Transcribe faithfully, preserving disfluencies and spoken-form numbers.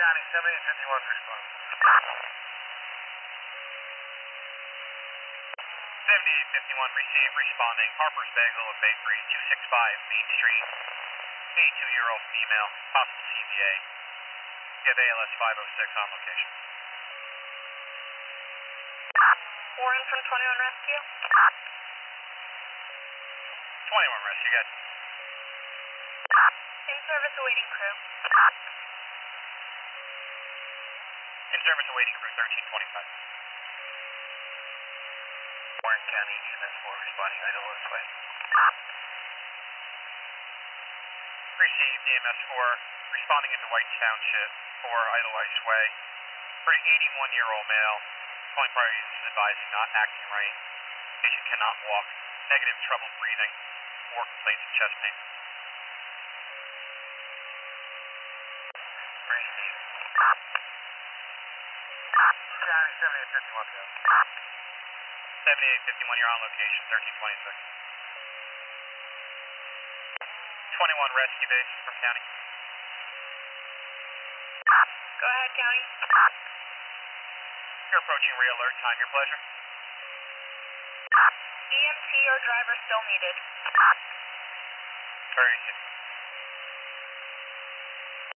County, seventy-eight fifty-one respond. seventy-eight fifty-one receive, responding. Harper's Bagel and Bakery, two sixty-five Main Street. eighty-two-year-old female, possible C V A. You have A L S five oh six on location. Warren from twenty-one Rescue. twenty-one Rescue, you got In service awaiting crew. in service awaiting crew, thirteen twenty-five. Warren County, E M S four responding, Idlewild Way. Received E M S four, responding into White Township for Idlewild Way. For an eighty-one-year-old male, calling parties is advising not acting right. Patient cannot walk, negative trouble breathing, or complaints of chest pain. Received. County, seventy-eight fifty-one, go. seventy-eight fifty-one, you're on location, thirteen twenty-six. twenty-one Rescue Base from County. Go ahead, County. You're approaching re-alert, time your pleasure. E M T or driver still needed. Very soon.